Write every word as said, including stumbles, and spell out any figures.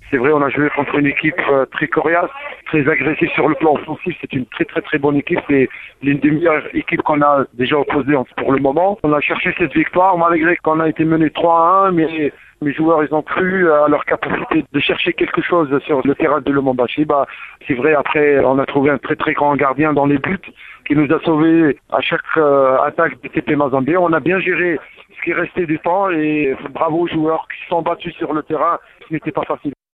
C'est vrai, on a joué contre une équipe euh, très coriace, très agressive sur le plan offensif. C'est une très très très bonne équipe. C'est l'une des meilleures équipes qu'on a déjà opposées pour le moment. On a cherché cette victoire malgré qu'on a été mené trois à un, mais mes joueurs, ils ont cru à leur capacité de chercher quelque chose sur le terrain de Lubumbashi. Bah, c'est vrai, après, on a trouvé un très très grand gardien dans les buts qui nous a sauvés à chaque euh, attaque de T P Mazembe. On a bien géré ce qui restait du temps et bravo aux joueurs qui se sont battus sur le terrain. Ce n'était pas facile.